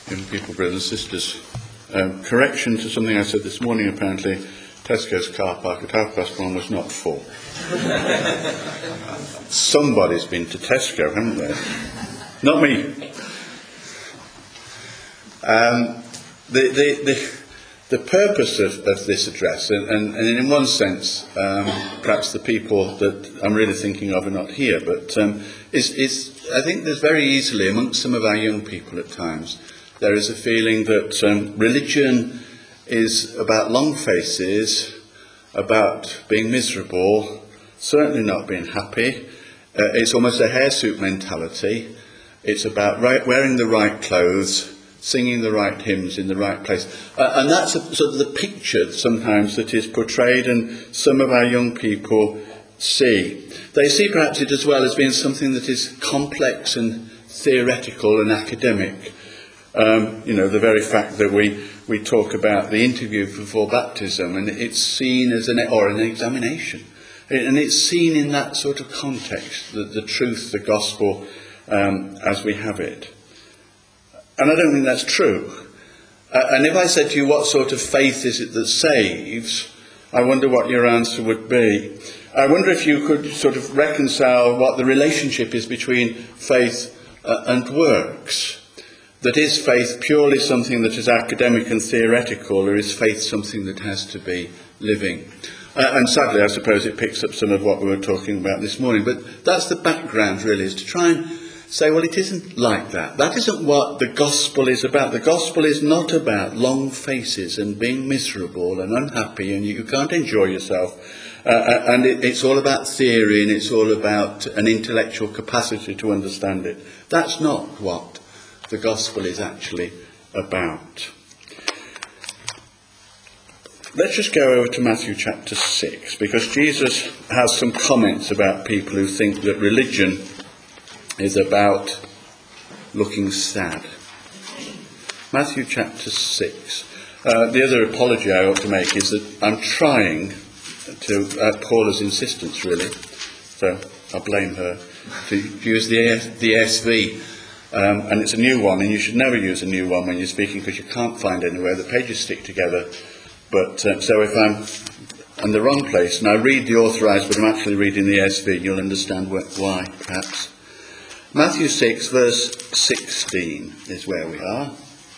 Young people, brothers and sisters. Correction to something I said this morning, apparently. Tesco's car park at 1:30 was not full. Somebody's been to Tesco, haven't they? Not me. The purpose of this address, and in one sense, perhaps the people that I'm really thinking of are not here, but is I think there's very easily amongst some of our young people at times, there is a feeling that religion is about long faces, about being miserable, certainly not being happy. It's almost a hirsute mentality. It's about wearing the right clothes, singing the right hymns in the right place. And that's sort of the picture sometimes that is portrayed, and some of our young people see. They see perhaps it as well as being something that is complex and theoretical and academic. The very fact that we talk about the interview before baptism, and it's seen as an examination. And it's seen in that sort of context, the truth, the gospel, as we have it. And I don't think that's true. And if I said to you, what sort of faith is it that saves? I wonder what your answer would be. I wonder if you could sort of reconcile what the relationship is between faith and works. That is faith purely something that is academic and theoretical, or is faith something that has to be living? And sadly, I suppose it picks up some of what we were talking about this morning. But that's the background, really, is to try and say, well, it isn't like that. That isn't what the gospel is about. The gospel is not about long faces and being miserable and unhappy, and you can't enjoy yourself. And it's all about theory, and it's all about an intellectual capacity to understand it. That's not what the gospel is actually about. Let's just go over to Matthew chapter 6, because Jesus has some comments about people who think that religion is about looking sad. Matthew chapter 6. The other apology I ought to make is that I'm trying to, at Paula's insistence really, so I blame her, to use the ESV. And it's a new one, and you should never use a new one when you're speaking, because you can't find anywhere. The pages stick together. But so if I'm in the wrong place and I read the authorised, but I'm actually reading the ESV, you'll understand why, perhaps. Matthew 6, verse 16 is where we are.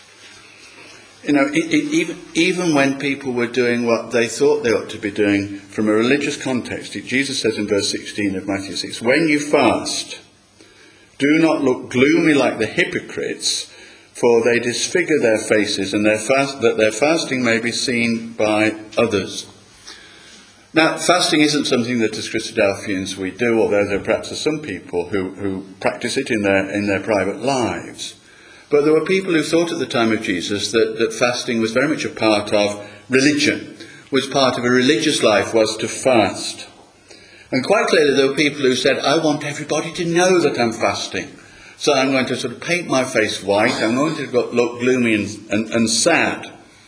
Even when people were doing what they thought they ought to be doing from a religious context, Jesus says in verse 16 of Matthew 6, when you fast, do not look gloomy like the hypocrites, for they disfigure their faces, and that their fasting may be seen by others. Now, fasting isn't something that as Christadelphians we do, although there perhaps are some people who practice it in their private lives. But there were people who thought at the time of Jesus that fasting was very much a part of religion, was part of a religious life, was to fast. And quite clearly there were people who said, I want everybody to know that I'm fasting. So I'm going to sort of paint my face white. I'm going to look gloomy and sad.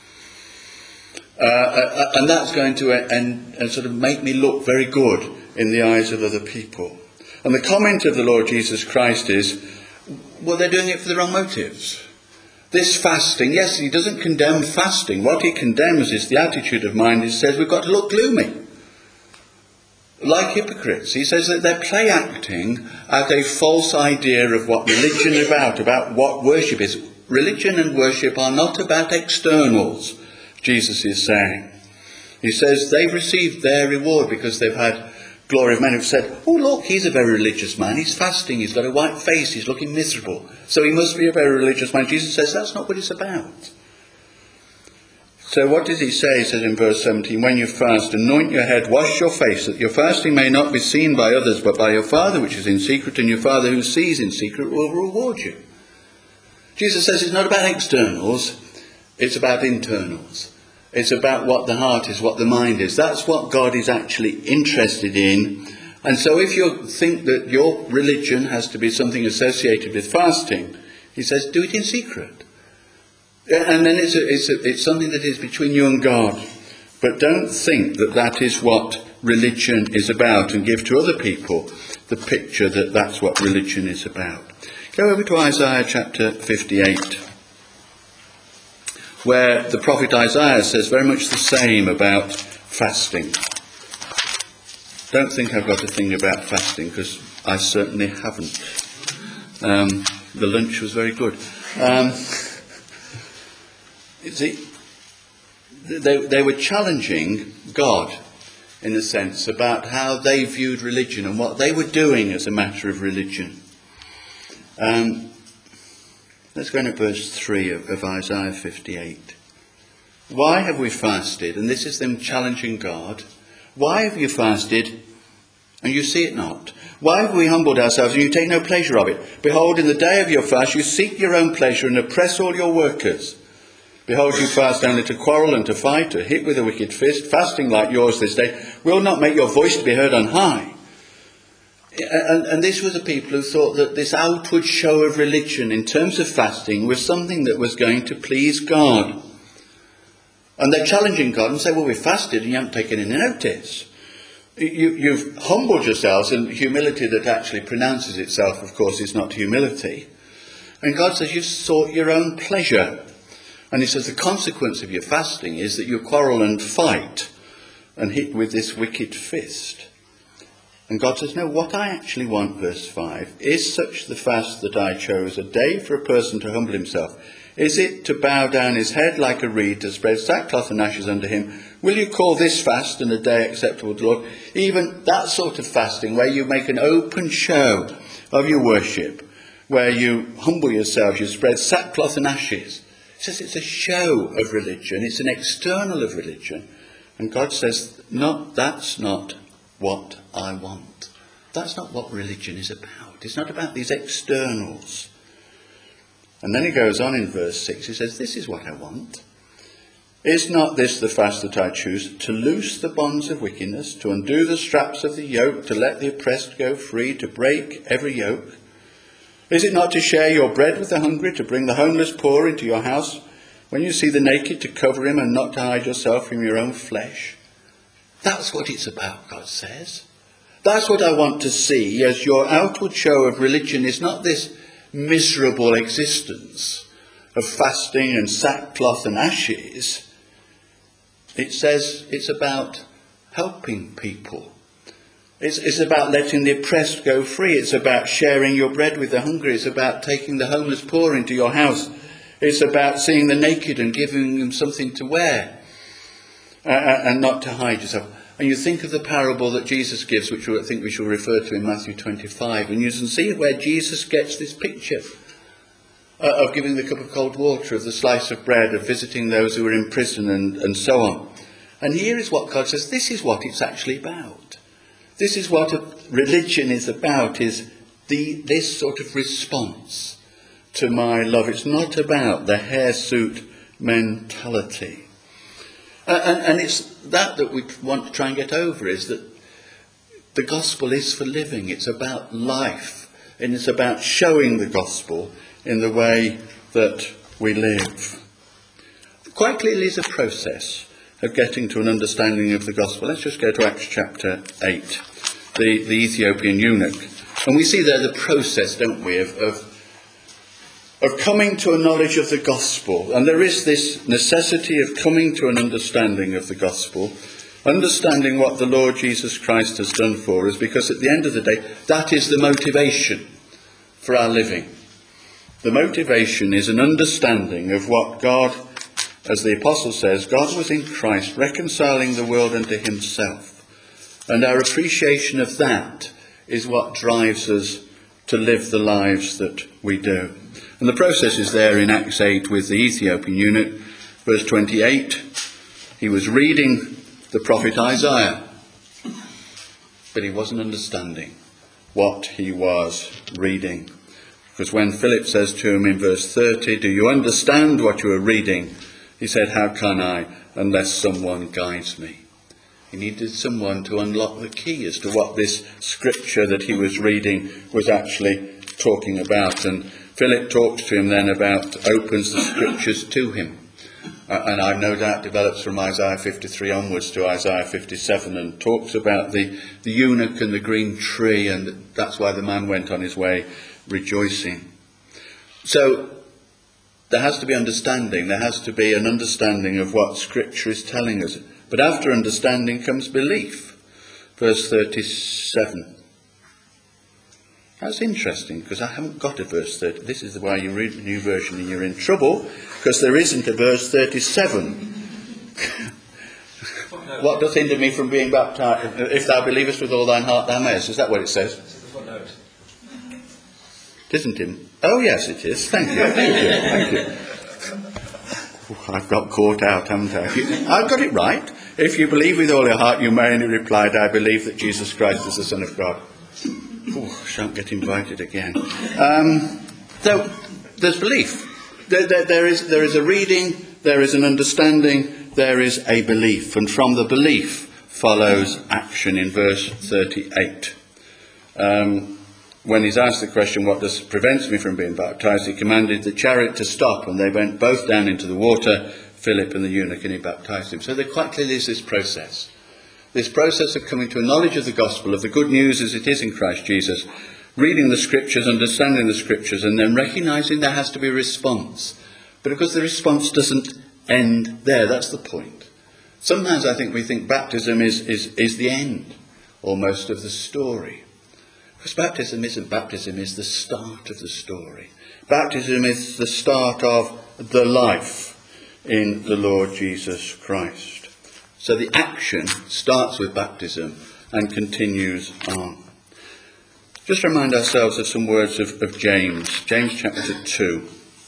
And that's going to and sort of make me look very good in the eyes of other people. And the comment of the Lord Jesus Christ is, well, they're doing it for the wrong motives. This fasting, yes, he doesn't condemn fasting. What he condemns is the attitude of mind. He says we've got to look gloomy. Like hypocrites. He says that they're play acting at a false idea of what religion is about what worship is. Religion and worship are not about externals, Jesus is saying. He says they've received their reward because they've had glory of men who've said, oh look, he's a very religious man, he's fasting, he's got a white face, he's looking miserable, so he must be a very religious man. Jesus says that's not what it's about. So what does he say? He says in verse 17, when you fast, anoint your head, wash your face, that your fasting may not be seen by others, but by your Father which is in secret, and your Father who sees in secret will reward you. Jesus says it's not about externals, it's about internals. It's about what the heart is, what the mind is. That's what God is actually interested in. And so if you think that your religion has to be something associated with fasting, he says do it in secret. And then it's something that is between you and God. But don't think that that is what religion is about and give to other people the picture that that's what religion is about. Go over to Isaiah chapter 58. where the prophet Isaiah says very much the same about fasting. Don't think I've got a thing about fasting, because I certainly haven't. The lunch was very good. You see, they were challenging God, in a sense, about how they viewed religion and what they were doing as a matter of religion. Let's go into verse 3 of Isaiah 58. Why have we fasted? And this is them challenging God. Why have you fasted, and you see it not? Why have we humbled ourselves, and you take no pleasure of it? Behold, in the day of your fast you seek your own pleasure and oppress all your workers. Behold, you fast only to quarrel and to fight, to hit with a wicked fist. Fasting like yours this day will not make your voice to be heard on high. And this was a people who thought that this outward show of religion in terms of fasting was something that was going to please God. And they're challenging God and say, well, we fasted and you haven't taken any notice. You've humbled yourselves, and humility that actually pronounces itself, of course, is not humility. And God says, you've sought your own pleasure. And he says the consequence of your fasting is that you quarrel and fight and hit with this wicked fist. And God says, no, what I actually want, verse 5, is such the fast that I chose, a day for a person to humble himself. Is it to bow down his head like a reed, to spread sackcloth and ashes under him? Will you call this fast and a day acceptable to the Lord? Even that sort of fasting where you make an open show of your worship, where you humble yourselves, you spread sackcloth and ashes. It says it's a show of religion, it's an external of religion. And God says, no, that's not what I want. That's not what religion is about. It's not about these externals. And then he goes on in verse 6, he says, this is what I want. Is not this the fast that I choose? To loose the bonds of wickedness, to undo the straps of the yoke, to let the oppressed go free, to break every yoke? Is it not to share your bread with the hungry, to bring the homeless poor into your house? When you see the naked, to cover him and not to hide yourself from your own flesh? That's what it's about, God says. That's what I want to see as your outward show of religion is not this miserable existence of fasting and sackcloth and ashes. It says it's about helping people. It's about letting the oppressed go free. It's about sharing your bread with the hungry. It's about taking the homeless poor into your house. It's about seeing the naked and giving them something to wear and not to hide yourself. And you think of the parable that Jesus gives, which I think we shall refer to in Matthew 25, and you can see where Jesus gets this picture of giving the cup of cold water, of the slice of bread, of visiting those who are in prison and so on. And here is what God says, this is what it's actually about. This is what religion is about, is this sort of response to my love. It's not about the hirsute mentality. And it's that we want to try and get over, is that the gospel is for living. It's about life, and it's about showing the gospel in the way that we live. Quite clearly is a process of getting to an understanding of the gospel. Let's just go to Acts chapter 8, the Ethiopian eunuch. And we see there the process, don't we, of coming to a knowledge of the gospel. And there is this necessity of coming to an understanding of the gospel, understanding what the Lord Jesus Christ has done for us, because at the end of the day, that is the motivation for our living. The motivation is an understanding of what God, as the apostle says, God was in Christ, reconciling the world unto himself. And our appreciation of that is what drives us to live the lives that we do. And the process is there in Acts 8 with the Ethiopian eunuch. Verse 28, he was reading the prophet Isaiah, but he wasn't understanding what he was reading. Because when Philip says to him in verse 30, do you understand what you are reading? He said, how can I, unless someone guides me? He needed someone to unlock the key as to what this scripture that he was reading was actually talking about. And Philip talks to him then about, opens the scriptures to him. And I no doubt develops from Isaiah 53 onwards to Isaiah 57 and talks about the eunuch and the green tree, and that's why the man went on his way rejoicing. So there has to be understanding. There has to be an understanding of what Scripture is telling us. But after understanding comes belief. Verse 37. That's interesting, because I haven't got a verse 30. This is why you read the New Version and you're in trouble, because there isn't a verse 37. What doth hinder me from being baptized? If thou believest with all thine heart, thou mayest. Is that what it says? It isn't him. Oh, yes, it is. Thank you. I've got caught out, haven't I? I've got it right. If you believe with all your heart, you may. And he replied, I believe that Jesus Christ is the Son of God. Shan't get invited again. So there's belief. There is a reading, there is an understanding, there is a belief. And from the belief follows action in verse 38. When he's asked the question, what prevents me from being baptized, he commanded the chariot to stop, and they went both down into the water, Philip and the eunuch, and he baptized him. So there quite clearly is this process of coming to a knowledge of the gospel, of the good news as it is in Christ Jesus, reading the Scriptures, understanding the Scriptures, and then recognizing there has to be a response. But of course the response doesn't end there. That's the point. Sometimes I think we think baptism is the end, almost, of the story. Because baptism isn't. Baptism is the start of the story. Baptism is the start of the life in the Lord Jesus Christ. So the action starts with baptism and continues on. Just remind ourselves of some words of James. James chapter 2.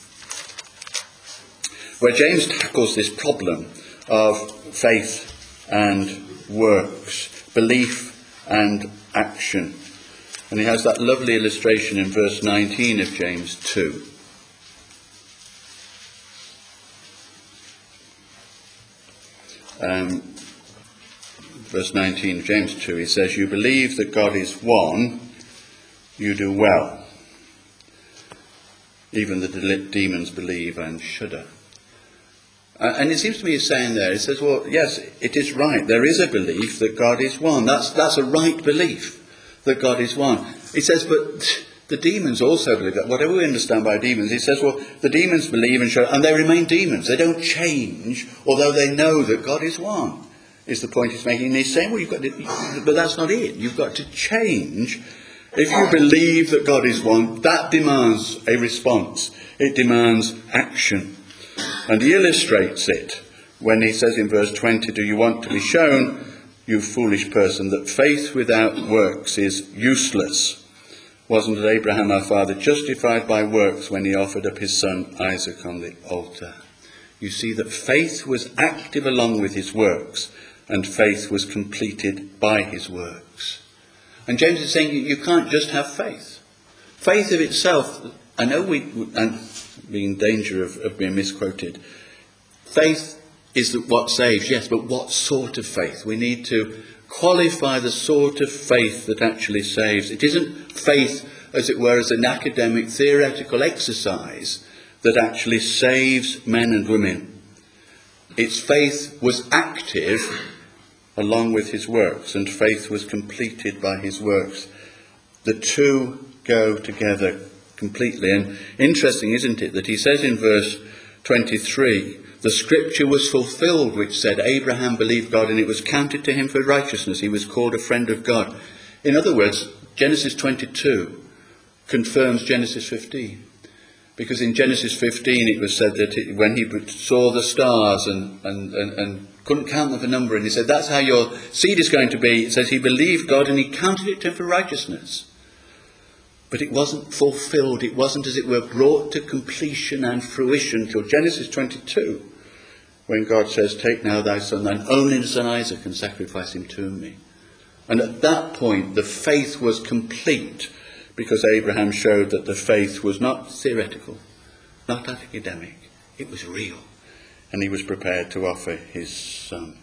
Where James tackles this problem of faith and works, belief and action. And he has that lovely illustration in verse 19 of James 2. Verse 19 of James 2, he says, you believe that God is one, you do well. Even the demons believe and shudder. And it seems to me he's saying there, he says, well, yes, it is right. There is a belief that God is one. That's a right belief, that God is one. He says, but the demons also believe that. Whatever we understand by demons, he says, well, the demons believe and shudder, and they remain demons. They don't change, although they know that God is one, is the point he's making. And he's saying, well, you've got to, but that's not it. You've got to change. If you believe that God is one, that demands a response. It demands action. And he illustrates it when he says in verse 20, do you want to be shown, you foolish person, that faith without works is useless? Wasn't Abraham our father justified by works when he offered up his son Isaac on the altar? You see that faith was active along with his works, and faith was completed by his works. And James is saying you can't just have faith. Faith of itself, I know and being in danger of being misquoted, faith is what saves, yes, but what sort of faith? We need to qualify the sort of faith that actually saves. It isn't faith, as it were, as an academic theoretical exercise that actually saves men and women. Its faith was active along with his works, and faith was completed by his works. The two go together completely. And interesting, isn't it, that he says in verse 23, the scripture was fulfilled which said, Abraham believed God and it was counted to him for righteousness. He was called a friend of God. In other words, Genesis 22 confirms Genesis 15. Because in Genesis 15 it was said that when he saw the stars and couldn't count them for number, and he said, that's how your seed is going to be. It says he believed God and he counted it to him for righteousness. But it wasn't fulfilled. It wasn't, as it were, brought to completion and fruition till Genesis 22, when God says, take now thy son, thine only son Isaac, and sacrifice him to me. And at that point, the faith was complete, because Abraham showed that the faith was not theoretical, not academic. It was real. And he was prepared to offer his son.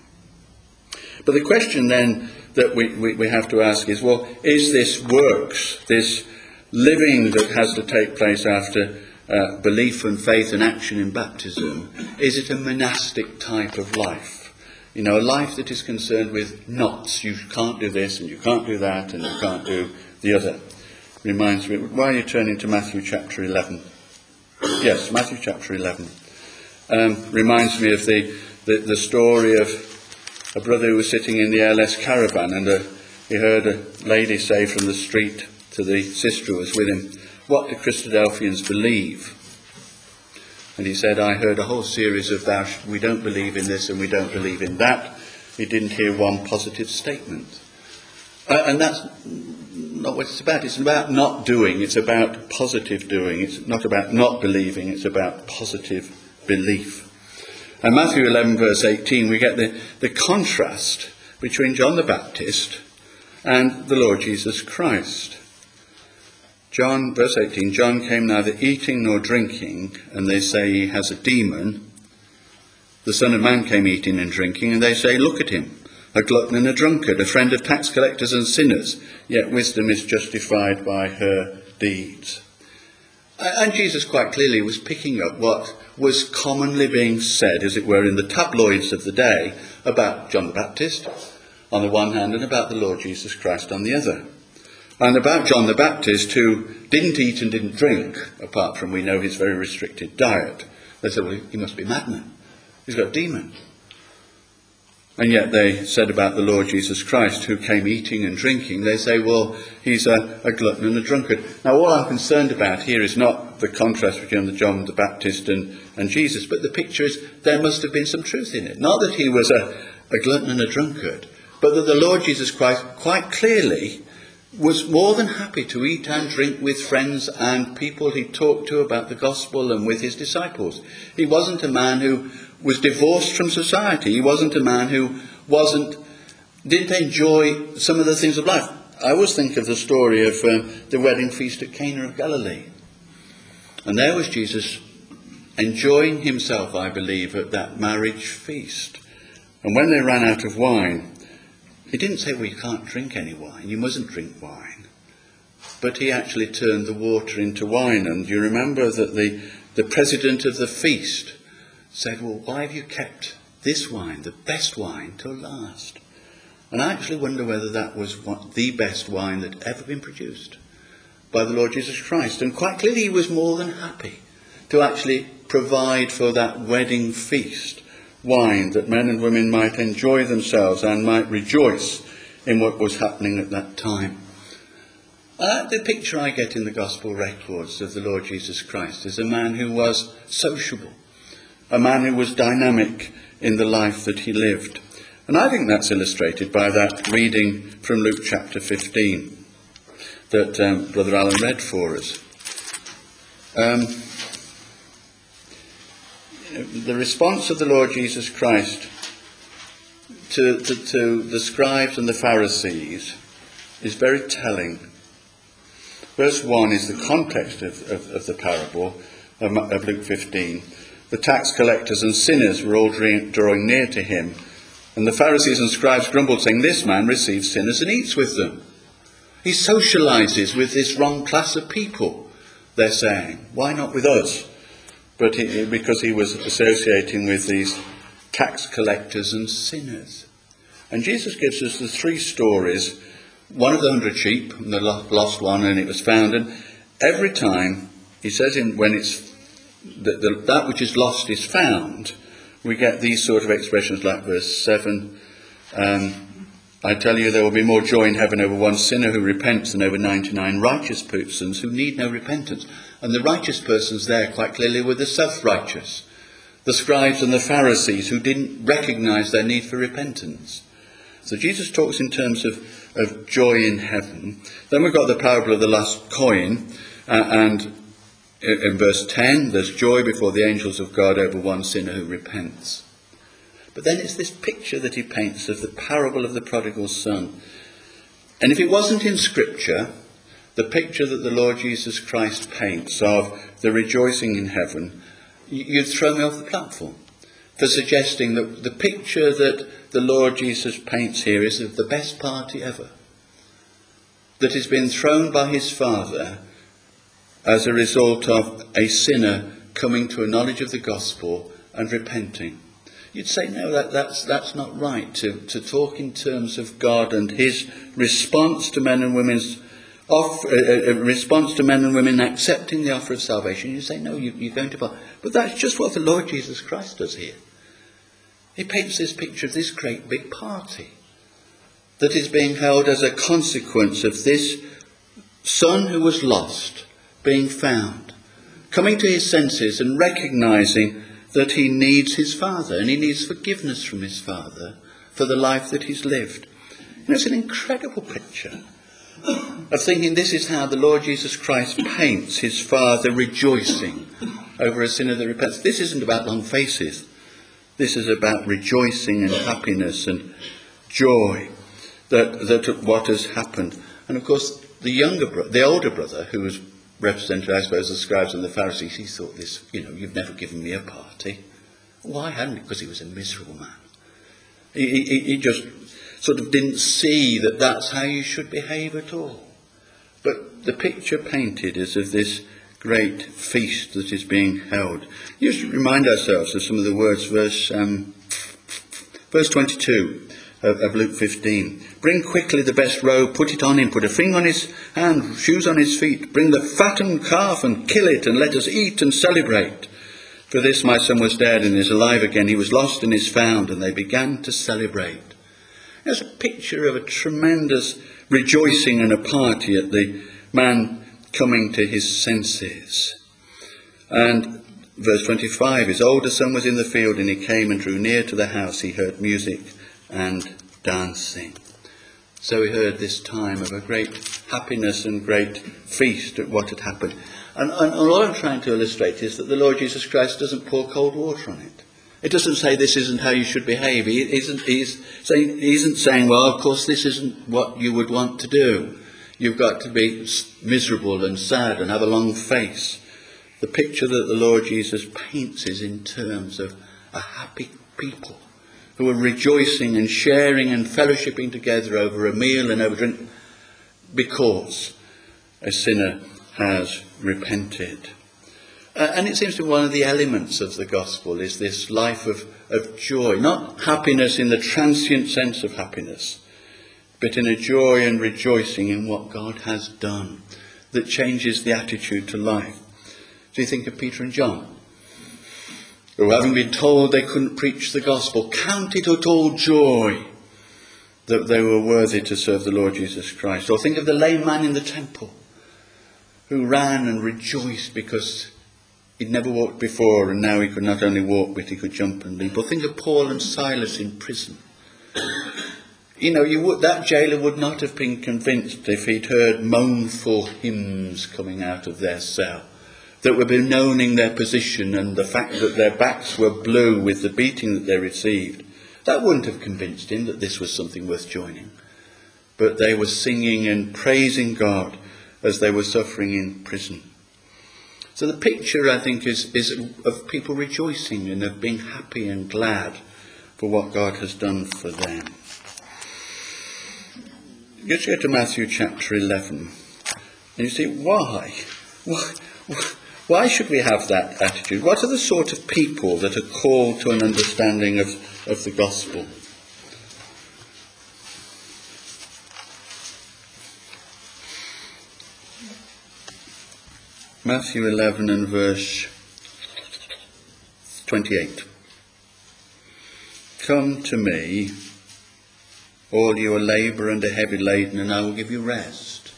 But the question then that we have to ask is, well, is this works, this living that has to take place after belief and faith and action in baptism, is it a monastic type of life? You know, a life that is concerned with knots. You can't do this and you can't do that and you can't do the other. Reminds me, why are you turning to Matthew chapter 11? Yes, Matthew chapter 11. Reminds me of the story of a brother who was sitting in the ALS caravan, and he heard a lady say from the street to the sister who was with him, "What do Christadelphians believe?" And he said, "I heard a whole series of we don't believe in this and we don't believe in that." He didn't hear one positive statement. And that's not what it's about. It's about not doing. It's about positive doing. It's not about not believing. It's about positive belief. And Matthew 11 verse 18, we get the contrast between John the Baptist and the Lord Jesus Christ. John, verse 18, John came neither eating nor drinking, and they say he has a demon. The Son of Man came eating and drinking, and they say, look at him, a glutton and a drunkard, a friend of tax collectors and sinners, yet wisdom is justified by her deeds. And Jesus quite clearly was picking up what was commonly being said, as it were, in the tabloids of the day about John the Baptist on the one hand and about the Lord Jesus Christ on the other. And about John the Baptist, who didn't eat and didn't drink, apart from we know his very restricted diet. They said, well, he must be a madman. He's got a demon. And yet they said about the Lord Jesus Christ, who came eating and drinking, they say, well, he's a glutton and a drunkard. Now, all I'm concerned about here is not the contrast between John the Baptist and Jesus, but the picture is there must have been some truth in it. Not that he was a glutton and a drunkard, but that the Lord Jesus Christ quite clearly was more than happy to eat and drink with friends and people he talked to about the gospel and with his disciples. He wasn't a man who was divorced from society. He wasn't a man who didn't enjoy some of the things of life. I always think of the story of the wedding feast at Cana of Galilee. And there was Jesus enjoying himself, I believe, at that marriage feast. And when they ran out of wine, he didn't say, well, you can't drink any wine, you mustn't drink wine. But he actually turned the water into wine. And you remember that the president of the feast said, well, why have you kept this wine, the best wine, till last? And I actually wonder whether that was the best wine that ever been produced by the Lord Jesus Christ. And quite clearly he was more than happy to actually provide for that wedding feast wine that men and women might enjoy themselves and might rejoice in what was happening at that time. The picture I get in the gospel records of the Lord Jesus Christ is a man who was sociable, a man who was dynamic in the life that he lived. And I think that's illustrated by that reading from Luke chapter 15 that Brother Alan read for us. The response of the Lord Jesus Christ to the scribes and the Pharisees is very telling. Verse 1 is the context of the parable of Luke 15. The tax collectors and sinners were all drawing near to him, and the Pharisees and scribes grumbled, saying, this man receives sinners and eats with them. He socializes with this wrong class of people, they're saying. Why not with us? But because he was associating with these tax collectors and sinners. And Jesus gives us the three stories, one of the 100 sheep, and the lost one, and it was found. And every time, he says, when it's that which is lost is found, we get these sort of expressions like verse 7. I tell you, there will be more joy in heaven over one sinner who repents than over 99 righteous persons who need no repentance. And the righteous persons there quite clearly were the self-righteous, the scribes and the Pharisees who didn't recognize their need for repentance. So Jesus talks in terms of joy in heaven. Then we've got the parable of the lost coin, and in verse 10, there's joy before the angels of God over one sinner who repents. But then it's this picture that he paints of the parable of the prodigal son. And if it wasn't in Scripture, the picture that the Lord Jesus Christ paints of the rejoicing in heaven, you'd throw me off the platform for suggesting that the picture that the Lord Jesus paints here is of the best party ever, that has been thrown by his Father as a result of a sinner coming to a knowledge of the gospel and repenting. You'd say, no, that's not right, to talk in terms of God and his response to men and women's a response to men and women accepting the offer of salvation. You say, no, you're going to fall. But that's just what the Lord Jesus Christ does here. He paints this picture of this great big party that is being held as a consequence of this son who was lost being found, coming to his senses and recognizing that he needs his father and he needs forgiveness from his father for the life that he's lived. It's an incredible picture of thinking this is how the Lord Jesus Christ paints his father rejoicing over a sinner that repents. This isn't about long faces. This is about rejoicing and happiness and joy that what has happened. And of course, the older brother, who was represented, I suppose, the scribes and the Pharisees, he thought this, you've never given me a party. Why hadn't he? Because he was a miserable man. He just sort of didn't see that that's how you should behave at all. But the picture painted is of this great feast that is being held. You should remind ourselves of some of the words, verse 22 of Luke 15. Bring quickly the best robe, put it on him, put a ring on his hand, shoes on his feet. Bring the fattened calf and kill it, and let us eat and celebrate. For this my son was dead and is alive again. He was lost and is found. And they began to celebrate. There's a picture of a tremendous rejoicing and a party at the man coming to his senses. And verse 25, his older son was in the field, and he came and drew near to the house. He heard music and dancing. So he heard this time of a great happiness and great feast at what had happened. And what I'm trying to illustrate is that the Lord Jesus Christ doesn't pour cold water on it. It doesn't say this isn't how you should behave. He isn't saying, well, of course, this isn't what you would want to do. You've got to be miserable and sad and have a long face. The picture that the Lord Jesus paints is in terms of a happy people who are rejoicing and sharing and fellowshipping together over a meal and over drink because a sinner has repented. And it seems to be one of the elements of the gospel is this life of joy, not happiness in the transient sense of happiness, but in a joy and rejoicing in what God has done that changes the attitude to life. So you think of Peter and John, who, having been told they couldn't preach the gospel, counted it all joy that they were worthy to serve the Lord Jesus Christ. Or think of the lame man in the temple, who ran and rejoiced because he'd never walked before, and now he could not only walk, but he could jump and leap. Or think of Paul and Silas in prison. That jailer would not have been convinced if he'd heard mournful hymns coming out of their cell that were bemoaning their position and the fact that their backs were blue with the beating that they received. That wouldn't have convinced him that this was something worth joining. But they were singing and praising God as they were suffering in prison. So the picture, I think, is of people rejoicing and of being happy and glad for what God has done for them. Let's go to Matthew chapter 11. And you see, why? Why should we have that attitude? What are the sort of people that are called to an understanding of the gospel? Matthew 11 and verse 28. Come to me, all you are labour and are heavy laden, and I will give you rest.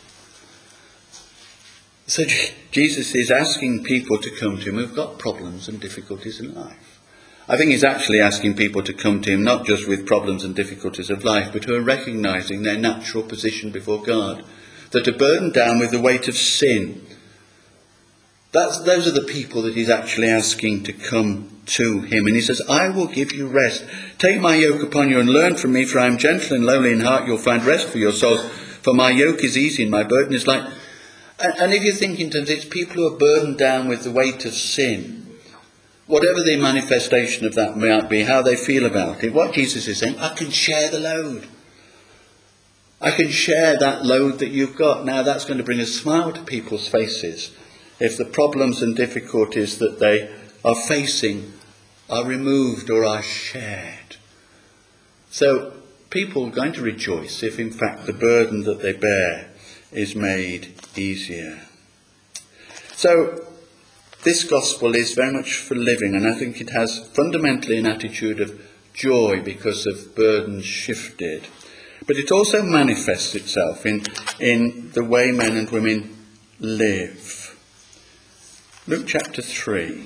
So Jesus is asking people to come to him who've got problems and difficulties in life. I think he's actually asking people to come to him not just with problems and difficulties of life, but who are recognising their natural position before God, that are burdened down with the weight of sin. Those are the people that he's actually asking to come to him. And he says, I will give you rest. Take my yoke upon you and learn from me, for I am gentle and lowly in heart. You'll find rest for your souls. For my yoke is easy and my burden is light. And if you think in terms, it's people who are burdened down with the weight of sin, whatever the manifestation of that might be, how they feel about it, what Jesus is saying, I can share the load. I can share that load that you've got. Now that's going to bring a smile to people's faces if the problems and difficulties that they are facing are removed or are shared. So people are going to rejoice if in fact the burden that they bear is made easier. So this gospel is very much for living, and I think it has fundamentally an attitude of joy because of burdens shifted. But it also manifests itself in the way men and women live. Luke chapter 3.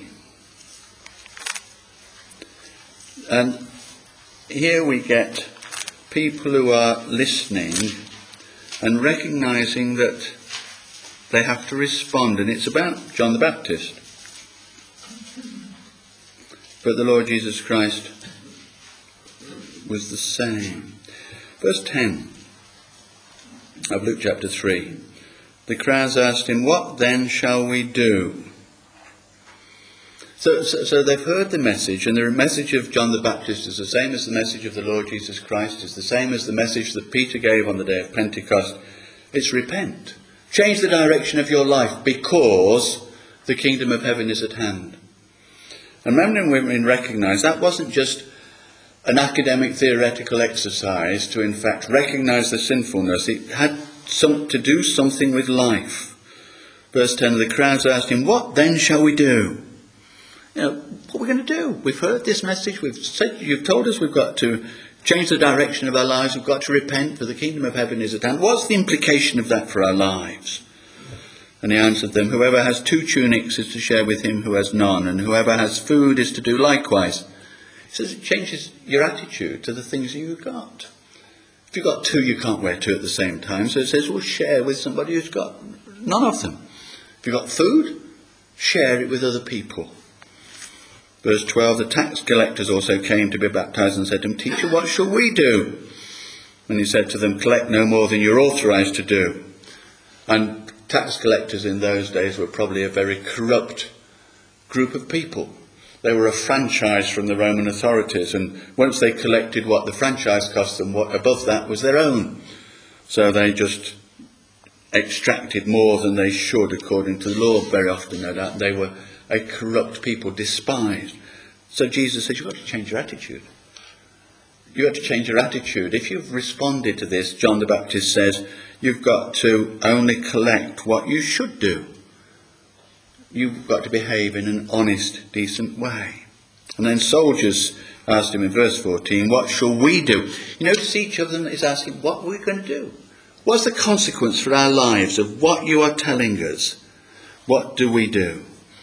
And here we get people who are listening and recognising that they have to respond. And it's about John the Baptist. But the Lord Jesus Christ was the same. Verse 10 of Luke chapter 3. The crowds asked him, "What then shall we do?" So they've heard the message, and the message of John the Baptist is the same as the message of the Lord Jesus Christ, is the same as the message that Peter gave on the day of Pentecost. It's repent. Change the direction of your life because the kingdom of heaven is at hand. And men and women recognise that wasn't just an academic theoretical exercise to in fact recognise the sinfulness. It had to do something with life. Verse 10, the crowds asked him, "What then shall we do?" What are we going to do? We've heard this message. You've told us we've got to change the direction of our lives. We've got to repent, for the kingdom of heaven is at hand. What's the implication of that for our lives? And he answered them, "Whoever has 2 tunics is to share with him who has none, and whoever has food is to do likewise." He says it changes your attitude to the things you've got. If you've got 2, you can't wear 2 at the same time. So it says, well, share with somebody who's got none of them. If you've got food, share it with other people. Verse 12, the tax collectors also came to be baptized and said to him, "Teacher, what shall we do?" And he said to them, "Collect no more than you're authorized to do." And tax collectors in those days were probably a very corrupt group of people. They were a franchise from the Roman authorities, and once they collected what the franchise cost them, what above that was their own. So they just extracted more than they should according to the law very often, no doubt. They were a corrupt people, despised. So Jesus says, you've got to change your attitude. You've got to change your attitude. If you've responded to this, John the Baptist says, you've got to only collect what you should do. You've got to behave in an honest, decent way. And then soldiers asked him in verse 14, "What shall we do?" You notice each of them is asking, what are we going to do? What's the consequence for our lives of what you are telling us? What do we do?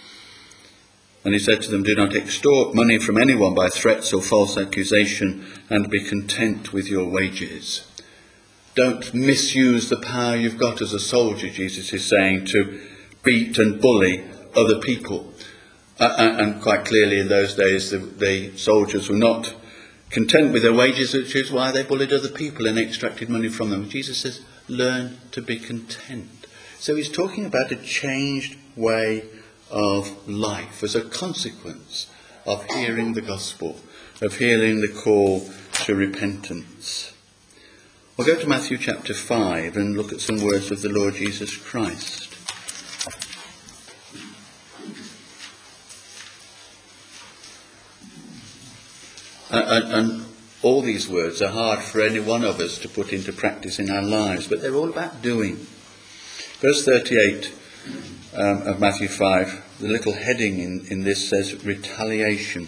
And he said to them, "Do not extort money from anyone by threats or false accusation, and be content with your wages." Don't misuse the power you've got as a soldier, Jesus is saying, to beat and bully other people. And quite clearly in those days the soldiers were not content with their wages, which is why they bullied other people and extracted money from them. Jesus says, learn to be content. So he's talking about a changed way of life as a consequence of hearing the gospel, of hearing the call to repentance. We'll go to Matthew chapter 5 and look at some words of the Lord Jesus Christ. And all these words are hard for any one of us to put into practice in our lives, but they're all about doing. Verse 38 of Matthew 5, the little heading in this says retaliation.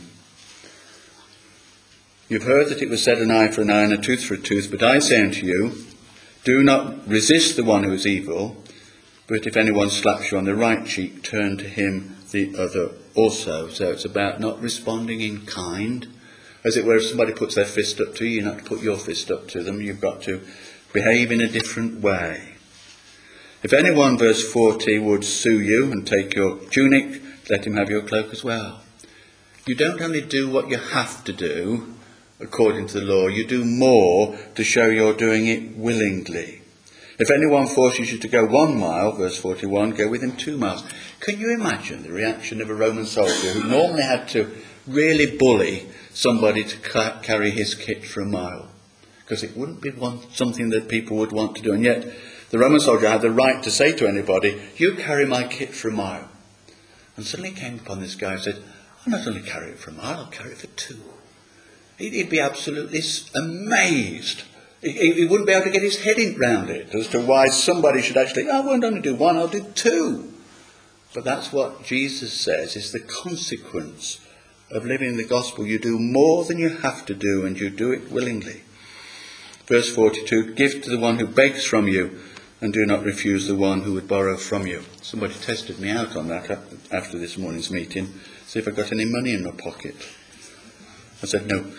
You've heard that it was said, an eye for an eye and a tooth for a tooth, but I say unto you, do not resist the one who is evil, but if anyone slaps you on the right cheek, turn to him the other also. So it's about not responding in kind. As it were, if somebody puts their fist up to you, you're not to put your fist up to them. You've got to behave in a different way. If anyone, verse 40, would sue you and take your tunic, let him have your cloak as well. You don't only do what you have to do according to the law, you do more to show you're doing it willingly. If anyone forces you to go 1 mile, verse 41, go with him 2 miles. Can you imagine the reaction of a Roman soldier who normally had to really bully somebody to carry his kit for 1 mile? Because it wouldn't be something that people would want to do. And yet the Roman soldier had the right to say to anybody, you carry my kit for 1 mile. And suddenly he came upon this guy and said, I'll not only carry it for 1 mile, I'll carry it for 2. He'd be absolutely amazed He wouldn't be able to get his head round it as to why somebody should actually, I won't only do one, I'll do two. But that's what Jesus says is the consequence of living the gospel. You do more than you have to do, and you do it willingly. Verse 42, give to the one who begs from you, and do not refuse the one who would borrow from you. Somebody tested me out on that after this morning's meeting, see if I got any money in my pocket. I said no.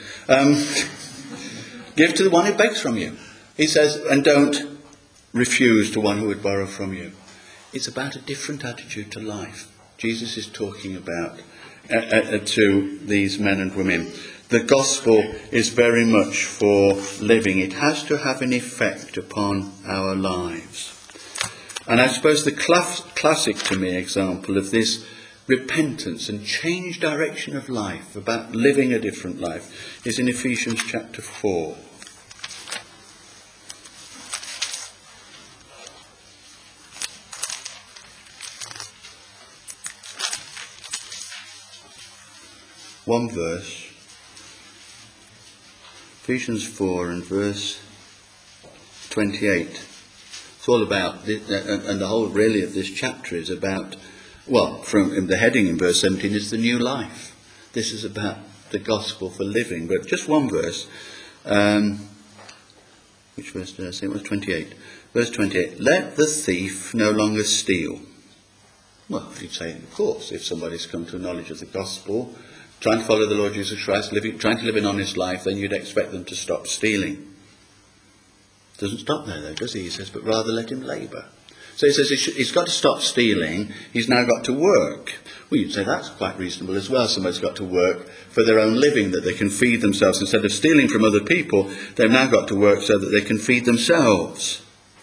Give to the one who begs from you. He says, and don't refuse to one who would borrow from you. It's about a different attitude to life. Jesus is talking about to these men and women. The gospel is very much for living. It has to have an effect upon our lives. And I suppose the classic to me example of this repentance and change direction of life, about living a different life, is in Ephesians chapter 4. One verse, Ephesians 4 and verse 28. It's all about, and the whole really of this chapter is about, well, from the heading in verse 17 is the new life. This is about the gospel for living. But just one verse, which verse did I say? It was 28. Verse 28, let the thief no longer steal. Well, you'd say, of course, if somebody's come to a knowledge of the gospel, trying to follow the Lord Jesus Christ, trying to live an honest life, then you'd expect them to stop stealing. Doesn't stop there though, does he? He says, but rather let him labour. So he says he's got to stop stealing, he's now got to work. Well, you'd say that's quite reasonable as well. Somebody's got to work for their own living, that they can feed themselves. Instead of stealing from other people, they've now got to work so that they can feed themselves.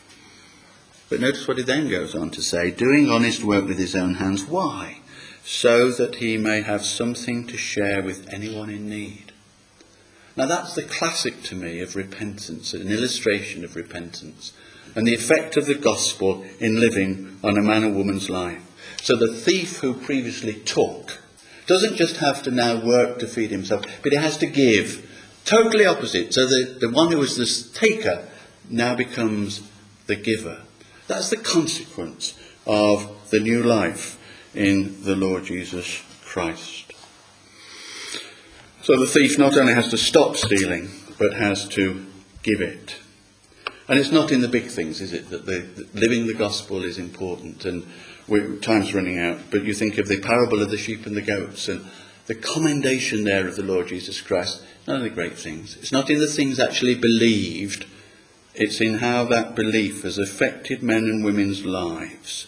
But notice what he then goes on to say, doing honest work with his own hands. Why? So that he may have something to share with anyone in need. Now that's the classic to me of repentance, an illustration of repentance, and the effect of the gospel in living on a man or woman's life. So the thief who previously took doesn't just have to now work to feed himself, but he has to give. Totally opposite. So the one who was the taker now becomes the giver. That's the consequence of the new life in the Lord Jesus Christ. So the thief not only has to stop stealing, but has to give it. And it's not in the big things, is it, that living the gospel is important, and time's running out, but you think of the parable of the sheep and the goats, and the commendation there of the Lord Jesus Christ, none of the great things. It's not in the things actually believed, it's in how that belief has affected men and women's lives.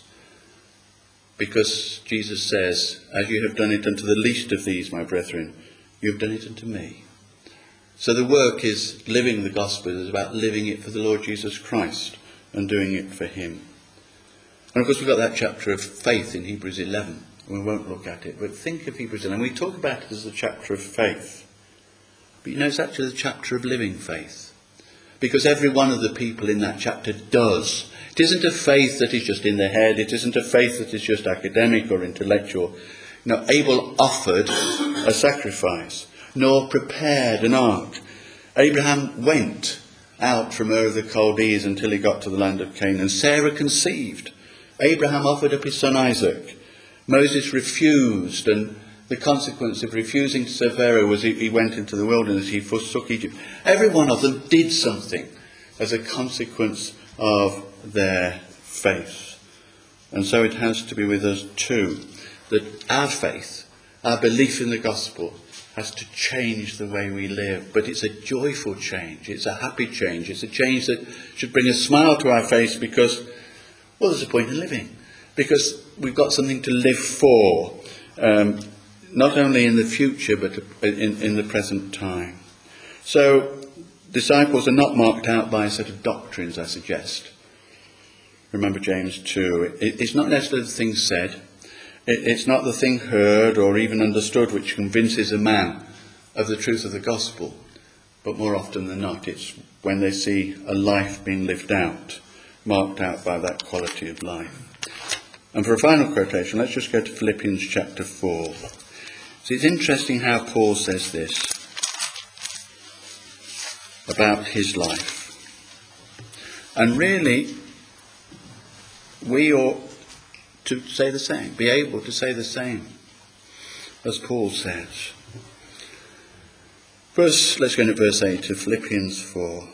Because Jesus says, as you have done it unto the least of these, my brethren, you have done it unto me. So the work is living the gospel, is about living it for the Lord Jesus Christ and doing it for him. And of course we've got that chapter of faith in Hebrews 11. We won't look at it, but think of Hebrews 11. We talk about it as the chapter of faith. But you know, it's actually the chapter of living faith. Because every one of the people in that chapter does. It isn't a faith that is just in the head. It isn't a faith that is just academic or intellectual. No, Abel offered a sacrifice, nor prepared an ark. Abraham went out from Ur of the Chaldees until he got to the land of Canaan. Sarah conceived. Abraham offered up his son Isaac. Moses refused, and the consequence of refusing to serve Pharaoh was he went into the wilderness, he forsook Egypt. Every one of them did something as a consequence of their faith. And so it has to be with us too, that our faith, our belief in the gospel, has to change the way we live. But it's a joyful change, it's a happy change, it's a change that should bring a smile to our face because, well, there's a point in living. Because we've got something to live for, not only in the future but in the present time. So disciples are not marked out by a set of doctrines, I suggest. Remember James 2. It's not necessarily the thing said. It's not the thing heard or even understood which convinces a man of the truth of the gospel. But more often than not, it's when they see a life being lived out, marked out by that quality of life. And for a final quotation, let's just go to Philippians chapter 4. So it's interesting how Paul says this about his life. And really, we ought to say the same, be able to say the same, as Paul says. Let's go into verse 8 of Philippians 4.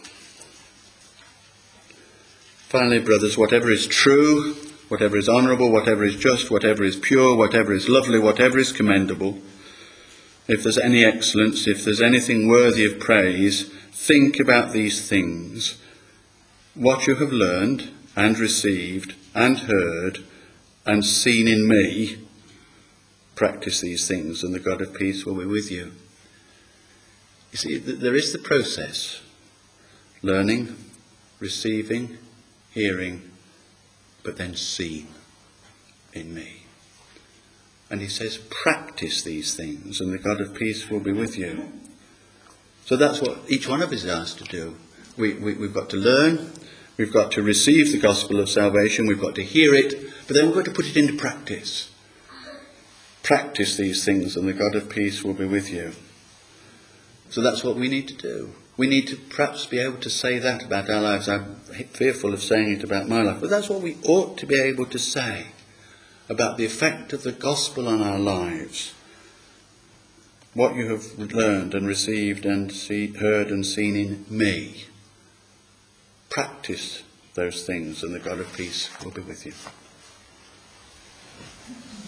Finally, brothers, whatever is true, whatever is honourable, whatever is just, whatever is pure, whatever is lovely, whatever is commendable, if there's any excellence, if there's anything worthy of praise, think about these things. What you have learned and received and heard and seen in me, practice these things, and the God of peace will be with you. You see, there is the process: learning, receiving, hearing, but then seen in me. And he says, practice these things, and the God of peace will be with you. So that's what each one of us is asked to do. We've got to learn, we've got to receive the gospel of salvation, we've got to hear it, but then we've got to put it into practice. Practice these things, and the God of peace will be with you. So that's what we need to do. We need to perhaps be able to say that about our lives. I'm fearful of saying it about my life, but that's what we ought to be able to say about the effect of the gospel on our lives. What you have learned and received and heard and seen in me. Practice those things, and the God of peace will be with you.